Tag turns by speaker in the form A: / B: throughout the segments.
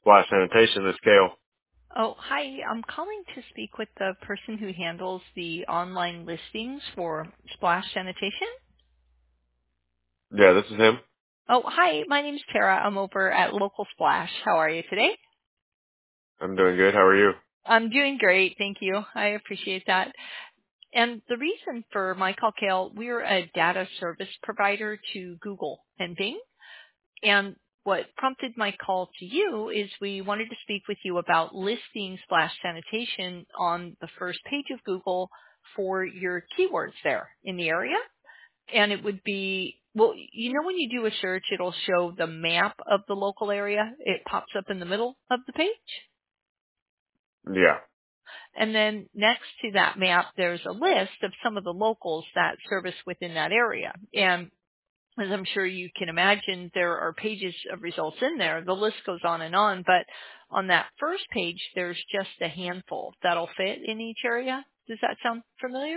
A: Splash Sanitation, this Kale.
B: Oh, hi. I'm calling to speak with the person who handles the online listings for Splash Sanitation.
A: Yeah, this is him.
B: Oh, hi. My name's Tara. I'm over at Local Splash. How are you today?
A: I'm doing good. How are you?
B: I'm doing great. Thank you. I appreciate that. And the reason for my call, Kale, we're a data service provider to Google and Bing. And what prompted my call to you is we wanted to speak with you about listing Splash Sanitation on the first page of Google for your keywords there in the area. And it would be, well, when you do a search, it'll show the map of the local area. It pops up in the middle of the page.
A: Yeah.
B: And then next to that map, there's a list of some of the locals that service within that area. And as I'm sure you can imagine, there are pages of results in there. The list goes on, but on that first page, there's just a handful that'll fit in each area. Does that sound familiar?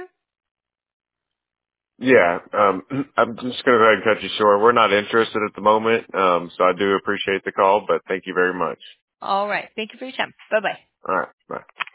A: Yeah. I'm just going to go ahead and cut you short. We're not interested at the moment, so I do appreciate the call, but thank you very much.
B: All right. Thank you for your time. Bye-bye.
A: All right. Bye.